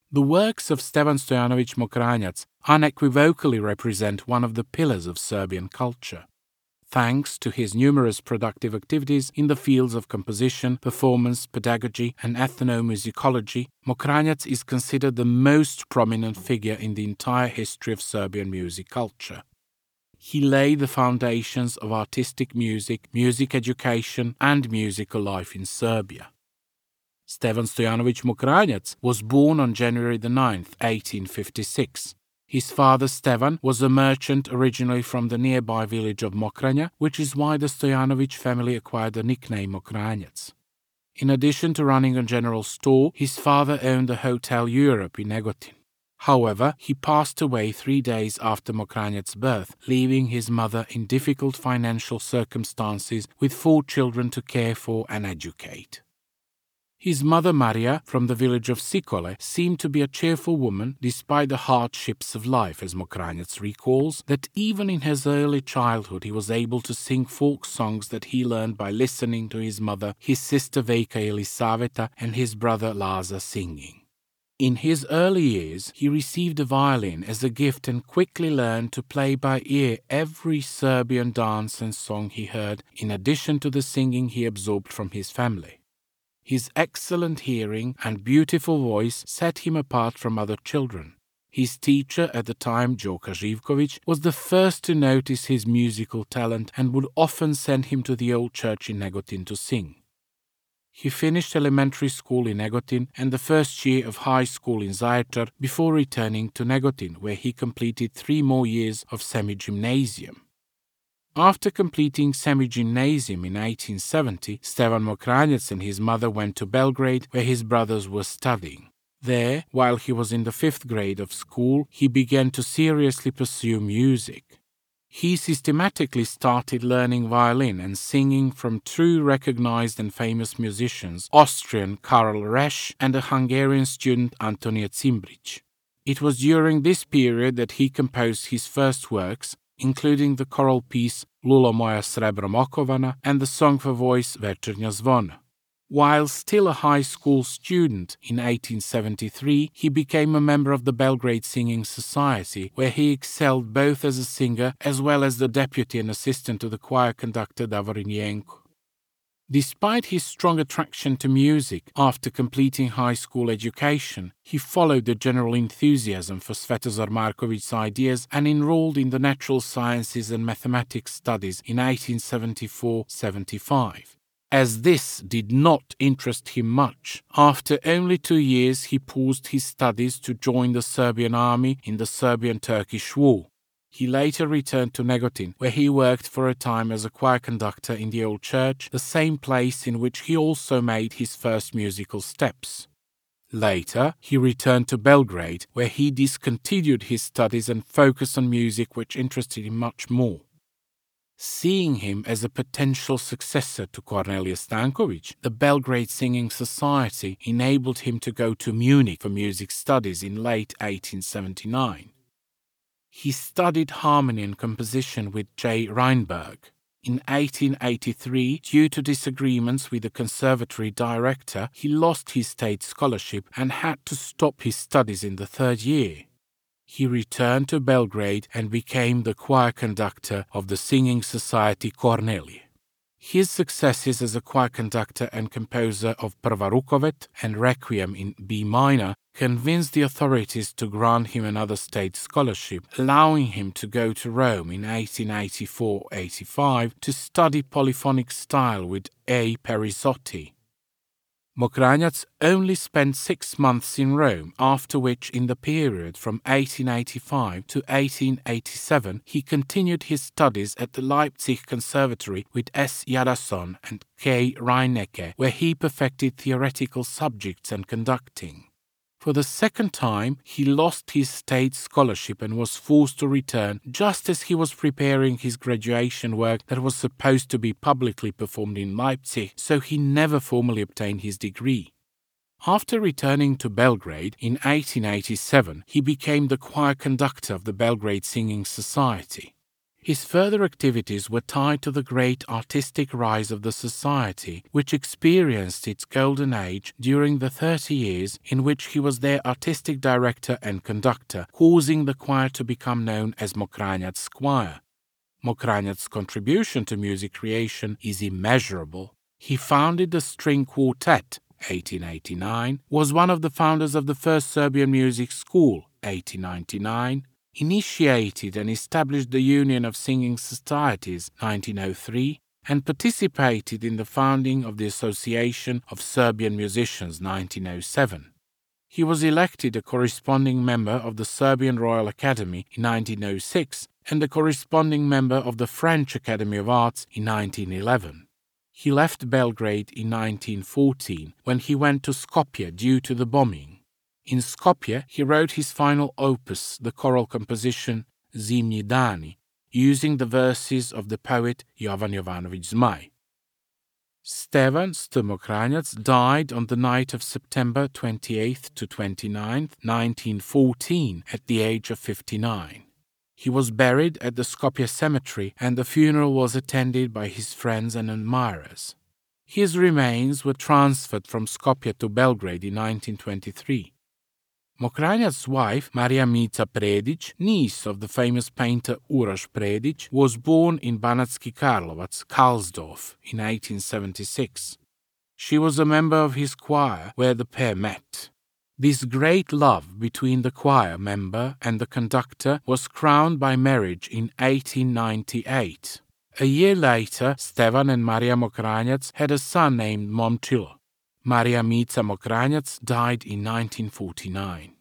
The works of Stevan Stojanović Mokranjac unequivocally represent one of the pillars of Serbian culture. Thanks to his numerous productive activities in the fields of composition, performance, pedagogy, and ethnomusicology, Mokranjac is considered the most prominent figure in the entire history of Serbian music culture. He laid the foundations of artistic music, music education, and musical life in Serbia. Stevan Stojanović Mokranjac was born on January 9, 1856. His father Stevan was a merchant originally from the nearby village of Mokranja, which is why the Stojanović family acquired the nickname Mokranjac. In addition to running a general store, his father owned the Hotel Europe in Negotin. However, he passed away 3 days after Mokranjac's birth, leaving his mother in difficult financial circumstances with 4 children to care for and educate. His mother Maria, from the village of Sikole, seemed to be a cheerful woman despite the hardships of life, as Mokranjac recalls, that even in his early childhood he was able to sing folk songs that he learned by listening to his mother, his sister Veika Elisaveta, and his brother Laza singing. In his early years, he received a violin as a gift and quickly learned to play by ear every Serbian dance and song he heard, in addition to the singing he absorbed from his family. His excellent hearing and beautiful voice set him apart from other children. His teacher at the time, Joka Živković, was the first to notice his musical talent and would often send him to the old church in Negotin to sing. He finished elementary school in Negotin and the first year of high school in Zaječar before returning to Negotin, where he completed 3 more years of semi-gymnasium. After completing semi-gymnasium in 1870, Stevan Mokranjac and his mother went to Belgrade, where his brothers were studying. There, while he was in the 5th grade of school, he began to seriously pursue music. He systematically started learning violin and singing from 2 recognized and famous musicians, Austrian Karl Resch and a Hungarian student Antonija Cimbrić. It was during this period that he composed his first works, including the choral piece Lulo moja srebrom okovana and the song for voice Večernja zvona. While still a high school student in 1873, he became a member of the Belgrade Singing Society, where he excelled both as a singer as well as the deputy and assistant to the choir conductor Davorin Jenko. Despite his strong attraction to music, after completing high school education, he followed the general enthusiasm for Svetozar Markovic's ideas and enrolled in the natural sciences and mathematics studies in 1874-75. As this did not interest him much, after only 2 years he paused his studies to join the Serbian army in the Serbian-Turkish War. He later returned to Negotin, where he worked for a time as a choir conductor in the old church, the same place in which he also made his first musical steps. Later, he returned to Belgrade, where he discontinued his studies and focused on music, which interested him much more. Seeing him as a potential successor to Kornelije Stanković, the Belgrade Singing Society enabled him to go to Munich for music studies in late 1879. He studied harmony and composition with J. Reinberg. In 1883, due to disagreements with the conservatory director, he lost his state scholarship and had to stop his studies in the 3rd year. He returned to Belgrade and became the choir conductor of the singing society Kornelije. His successes as a choir conductor and composer of Prva Rukovet and Requiem in B minor convinced the authorities to grant him another state scholarship, allowing him to go to Rome in 1884-85 to study polyphonic style with A. Perizotti. Mokranjac only spent 6 months in Rome, after which, in the period from 1885 to 1887, he continued his studies at the Leipzig Conservatory with S. Jadason and K. Reinecke, where he perfected theoretical subjects and conducting. For the 2nd time, he lost his state scholarship and was forced to return just as he was preparing his graduation work that was supposed to be publicly performed in Leipzig, so he never formally obtained his degree. After returning to Belgrade in 1887, he became the choir conductor of the Belgrade Singing Society. His further activities were tied to the great artistic rise of the society, which experienced its golden age during the 30 years in which he was their artistic director and conductor, causing the choir to become known as Mokranjac Choir. Mokranjac's contribution to music creation is immeasurable. He founded the String Quartet, 1889, was one of the founders of the first Serbian Music School, 1899, initiated and established the Union of Singing Societies, 1903, and participated in the founding of the Association of Serbian Musicians, 1907. He was elected a corresponding member of the Serbian Royal Academy in 1906 and a corresponding member of the French Academy of Arts in 1911. He left Belgrade in 1914 when he went to Skopje due to the bombing. In Skopje, he wrote his final opus, the choral composition Zimnji dani, using the verses of the poet Jovan Jovanović Zmaj. Stevan Mokranjac died on the night of September 28th to 29th, 1914, at the age of 59. He was buried at the Skopje cemetery and the funeral was attended by his friends and admirers. His remains were transferred from Skopje to Belgrade in 1923. Mokranjac's wife, Marija Mica Predić, niece of the famous painter Uroš Predić, was born in Banatski Karlovac, Karlsdorf, in 1876. She was a member of his choir, where the pair met. This great love between the choir member and the conductor was crowned by marriage in 1898. A year later, Stevan and Marija Mokranjac had a son named Momčilo. Marija Mica Mokranjac died in 1949.